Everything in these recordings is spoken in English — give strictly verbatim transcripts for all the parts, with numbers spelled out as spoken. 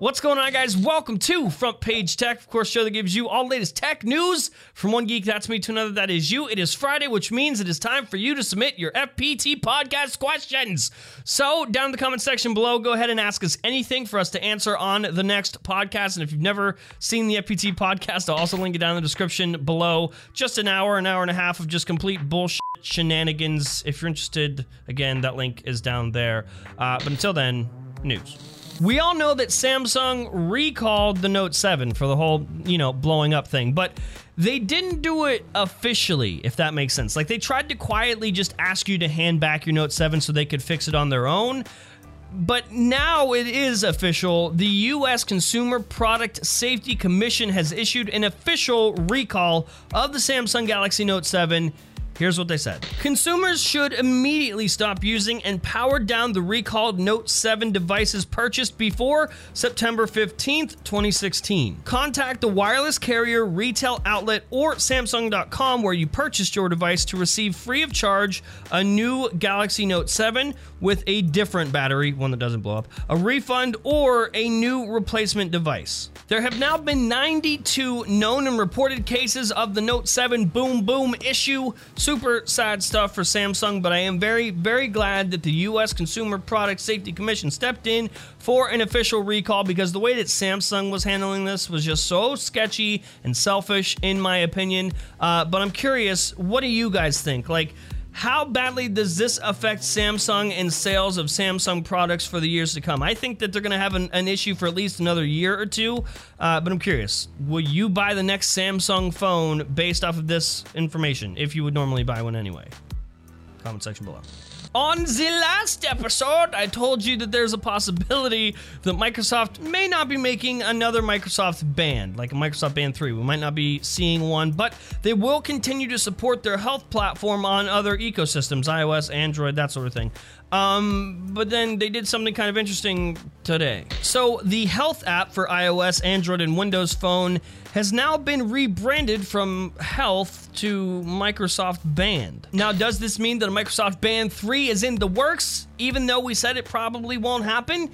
What's going on, guys? Welcome to Front Page Tech, of course, show that gives you all the latest tech news from one geek, that's me, to another, that is you. It is Friday, which means it is time for you to submit your F P T podcast questions. So, down in the comment section below, go ahead and ask us anything for us to answer on the next podcast. And if you've never seen the F P T podcast, I'll also link it down in the description below. Just an hour, an hour and a half of just complete bullshit shenanigans. If you're interested, again, that link is down there. Uh, but until then, news. We all know that Samsung recalled the Note seven for the whole, you know, blowing up thing, but they didn't do it officially, if that makes sense. Like, they tried to quietly just ask you to hand back your Note seven so they could fix it on their own. But now it is official. The U S Consumer Product Safety Commission has issued an official recall of the Samsung Galaxy Note seven. Here's what they said. Consumers should immediately stop using and power down the recalled Note seven devices purchased before September fifteenth, twenty sixteen. Contact the wireless carrier, retail outlet, or Samsung dot com where you purchased your device to receive free of charge a new Galaxy Note seven with a different battery, one that doesn't blow up, a refund, or a new replacement device. There have now been ninety-two known and reported cases of the Note seven boom boom issue. Super sad stuff for Samsung, but I am very, very glad that the U S Consumer Product Safety Commission stepped in for an official recall, because the way that Samsung was handling this was just so sketchy and selfish, in my opinion. Uh, but I'm curious, what do you guys think? Like, how badly does this affect Samsung and sales of Samsung products for the years to come? I think that they're going to have an, an issue for at least another year or two, uh, but I'm curious. Will you buy the next Samsung phone based off of this information, if you would normally buy one anyway? Comment section below. On the last episode, I told you that there's a possibility that Microsoft may not be making another Microsoft Band, like a Microsoft Band three. We might not be seeing one, but they will continue to support their health platform on other ecosystems, iOS, Android, that sort of thing. Um, but then they did something kind of interesting today. So the Health app for iOS, Android, and Windows Phone has now been rebranded from Health to Microsoft Band. Now, does this mean that a Microsoft Band three is in the works, even though we said it probably won't happen?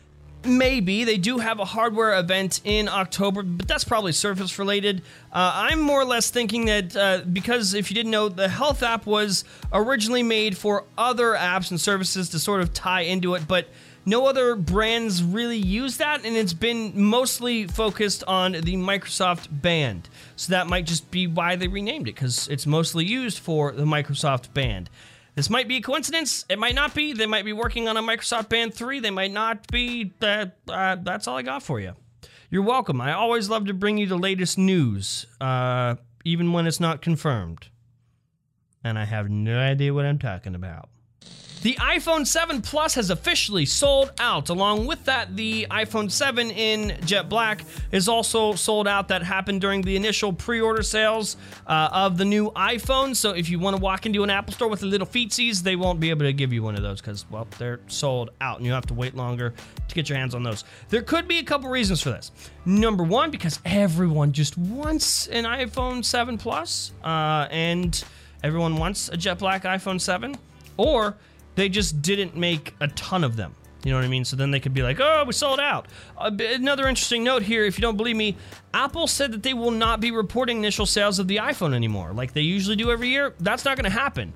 Maybe. They do have a hardware event in October, but that's probably Surface related. Uh, I'm more or less thinking that uh, because, if you didn't know, the Health app was originally made for other apps and services to sort of tie into it, but no other brands really use that, and it's been mostly focused on the Microsoft Band. So that might just be why they renamed it, because it's mostly used for the Microsoft Band. This might be a coincidence. It might not be. They might be working on a Microsoft Band three. They might not be. Uh, uh, that's all I got for you. You're welcome. I always love to bring you the latest news, uh, even when it's not confirmed. And I have no idea what I'm talking about. The iPhone seven Plus has officially sold out. Along with that, the iPhone seven in jet black is also sold out. That happened during the initial pre-order sales uh, of the new iPhone. So if you want to walk into an Apple store with the little feetsies, they won't be able to give you one of those because, well, they're sold out and you have to wait longer to get your hands on those. There could be a couple reasons for this. Number one, because everyone just wants an iPhone seven Plus, uh, and everyone wants a jet black iPhone seven, or they just didn't make a ton of them. You know what I mean? So then they could be like, oh, we sold out. Uh, another interesting note here, if you don't believe me, Apple said that they will not be reporting initial sales of the iPhone anymore, like they usually do every year. That's not going to happen.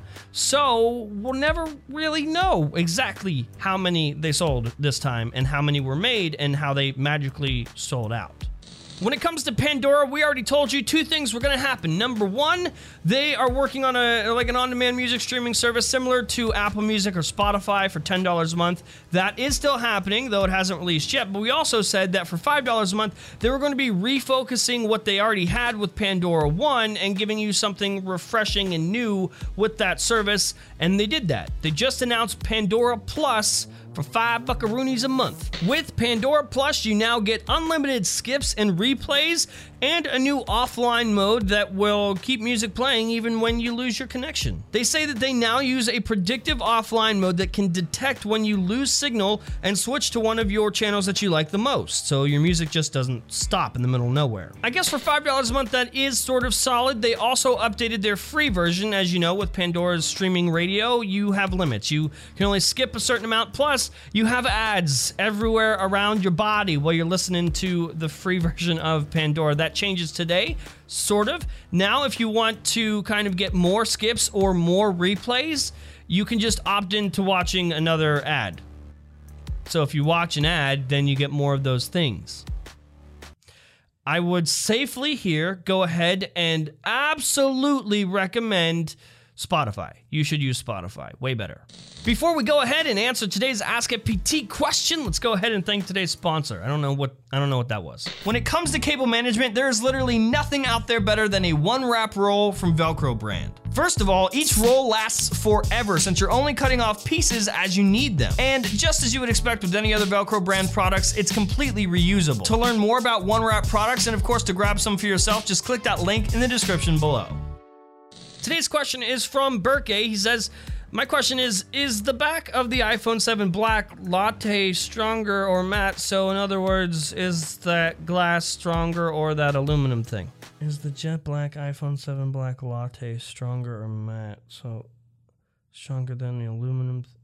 So we'll never really know exactly how many they sold this time and how many were made and how they magically sold out. When it comes to Pandora, we already told you two things were going to happen. Number one, they are working on a like an on-demand music streaming service similar to Apple Music or Spotify for ten dollars a month. That is still happening, though it hasn't released yet. But we also said that for five dollars a month, they were going to be refocusing what they already had with Pandora One and giving you something refreshing and new with that service. And they did that. They just announced Pandora Plus for five buckaroonies a month. With Pandora Plus, you now get unlimited skips and replays and a new offline mode that will keep music playing even when you lose your connection. They say that they now use a predictive offline mode that can detect when you lose signal and switch to one of your channels that you like the most, so your music just doesn't stop in the middle of nowhere. I guess for five dollars a month, that is sort of solid. They also updated their free version. As you know, with Pandora's streaming radio, you have limits. You can only skip a certain amount, plus Plus, you have ads everywhere around your body while you're listening to the free version of Pandora. That changes today, sort of. Now, if you want to kind of get more skips or more replays, you can just opt into watching another ad. So if you watch an ad, then you get more of those things. I would safely here go ahead and absolutely recommend Spotify. You should use Spotify. Way better. Before we go ahead and answer today's Ask F P T question, let's go ahead and thank today's sponsor. I don't know what I don't know what that was. When it comes to cable management, there is literally nothing out there better than a one-wrap roll from Velcro brand. First of all, each roll lasts forever since you're only cutting off pieces as you need them. And just as you would expect with any other Velcro brand products, it's completely reusable. To learn more about one-wrap products and of course to grab some for yourself, just click that link in the description below. Today's question is from Burke. He says, my question is, is the back of the iPhone seven Black Latte stronger or matte? So in other words, is that glass stronger or that aluminum thing? Is the jet black iPhone seven Black Latte stronger or matte? So stronger than the aluminum th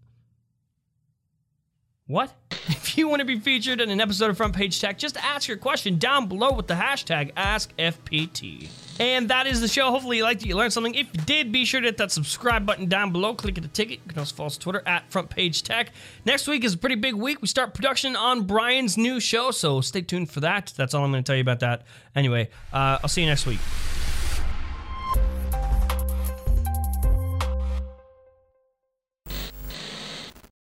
What? If you want to be featured in an episode of Front Page Tech, just ask your question down below with the hashtag Ask F P T. And that is the show. Hopefully you liked it, you learned something. If you did, be sure to hit that subscribe button down below. Click the ticket. You can also follow us on Twitter at Front Page Tech. Next week is a pretty big week. We start production on Brian's new show, so stay tuned for that. That's all I'm going to tell you about that. Anyway, uh, I'll see you next week.